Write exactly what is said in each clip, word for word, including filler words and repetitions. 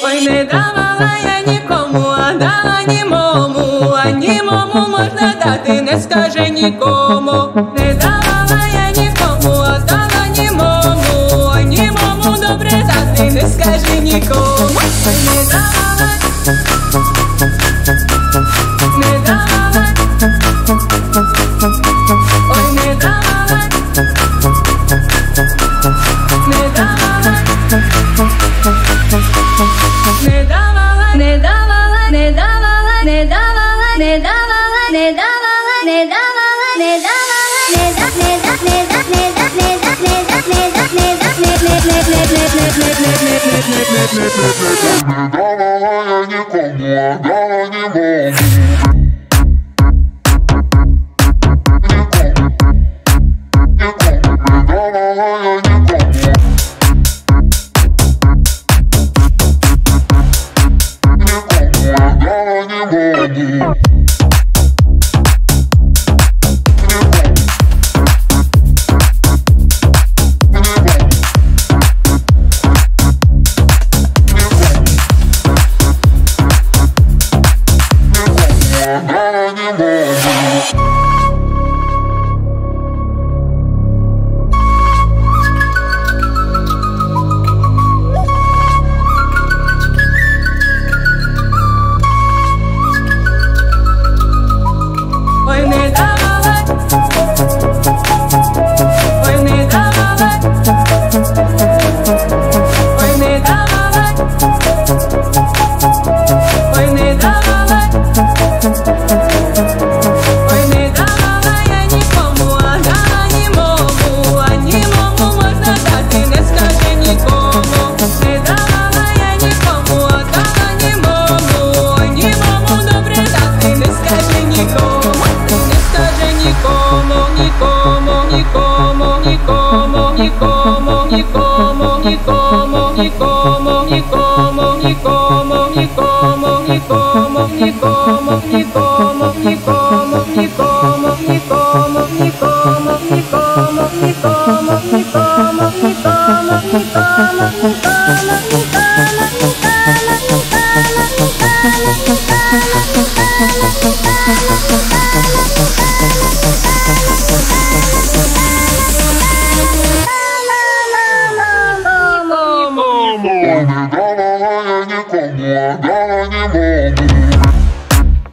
Ой, не давала я нікому, а дала німому, а німому можна дати, не скаже нікому. Не давала я нікому, а дала німому, а німому добре дати, не скаже нікому. Ой, не давала, не давала, ой, не давала, не давала, не давала, не давала, не давала, не давала, не давала, не давала, не давала, не давала, не да, не да, не да, не да, не да, не да, не да, не да, не не не не не не давала я нікому, а дала німому.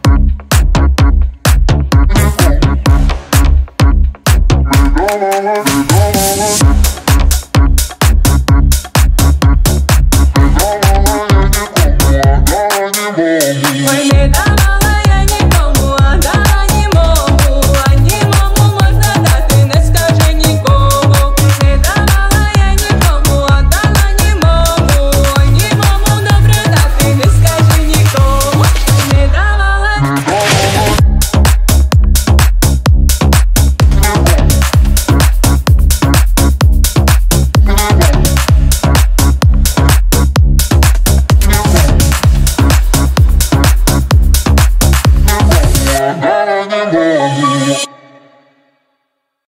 Давала